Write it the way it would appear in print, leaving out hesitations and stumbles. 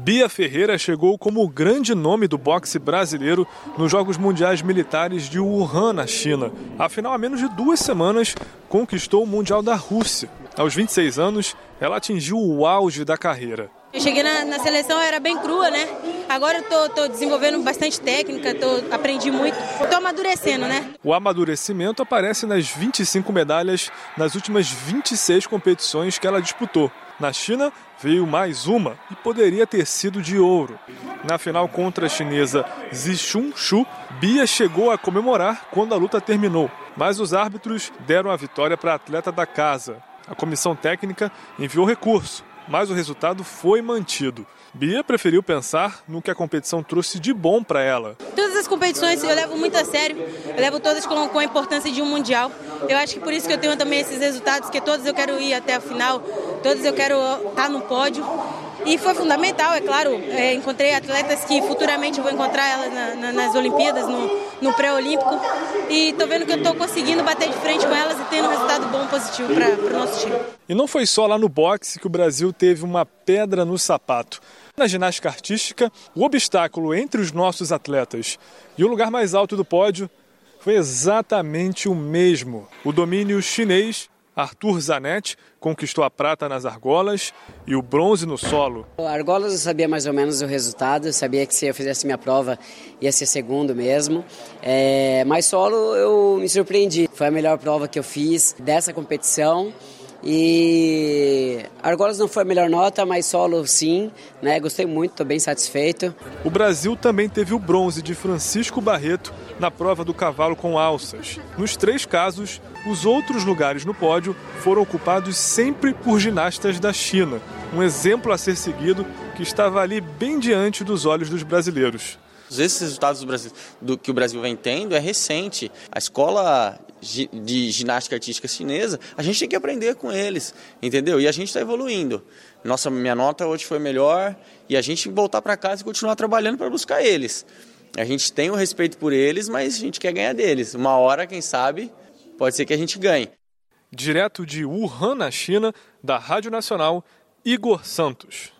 Bia Ferreira chegou como o grande nome do boxe brasileiro nos Jogos Mundiais Militares de Wuhan, na China. Afinal, há menos de 2 semanas, conquistou o Mundial da Rússia. Aos 26 anos, ela atingiu o auge da carreira. Eu cheguei na seleção, era bem crua, né? Agora eu tô desenvolvendo bastante técnica, aprendi muito. Tô amadurecendo, né? O amadurecimento aparece nas 25 medalhas nas últimas 26 competições que ela disputou. Na China, veio mais uma e poderia ter sido de ouro. Na final contra a chinesa Zhixun Xu, Bia chegou a comemorar quando a luta terminou. Mas os árbitros deram a vitória para a atleta da casa. A comissão técnica enviou recurso, mas o resultado foi mantido. Bia preferiu pensar no que a competição trouxe de bom para ela. Todas as competições eu levo muito a sério, eu levo todas com a importância de um mundial. Eu acho que por isso que eu tenho também esses resultados, que todos eu quero ir até a final, todos eu quero estar no pódio. E foi fundamental, é claro, encontrei atletas que futuramente eu vou encontrar elas nas Olimpíadas, no pré-olímpico. E estou vendo que eu estou conseguindo bater de frente com elas e tendo um resultado bom, positivo para o nosso time. E não foi só lá no boxe que o Brasil teve uma pedra no sapato. Na ginástica artística, o obstáculo entre os nossos atletas e o lugar mais alto do pódio foi exatamente o mesmo. O domínio chinês, Arthur Zanetti, conquistou a prata nas argolas e o bronze no solo. Argolas eu sabia mais ou menos o resultado, eu sabia que se eu fizesse minha prova ia ser segundo mesmo. Mas solo eu me surpreendi, foi a melhor prova que eu fiz dessa competição. E argolas não foi a melhor nota, mas solo sim, né? Gostei muito, estou bem satisfeito. O Brasil também teve o bronze de Francisco Barreto na prova do cavalo com alças. Nos 3 casos, os outros lugares no pódio foram ocupados sempre por ginastas da China. Um exemplo a ser seguido que estava ali bem diante dos olhos dos brasileiros. Esses resultados que o Brasil vem tendo é recente. A escola de ginástica artística chinesa, a gente tem que aprender com eles, entendeu? E a gente está evoluindo. Minha nota hoje foi melhor e a gente voltar para casa e continuar trabalhando para buscar eles. A gente tem o respeito por eles, mas a gente quer ganhar deles. Uma hora, quem sabe, pode ser que a gente ganhe. Direto de Wuhan, na China, da Rádio Nacional, Igor Santos.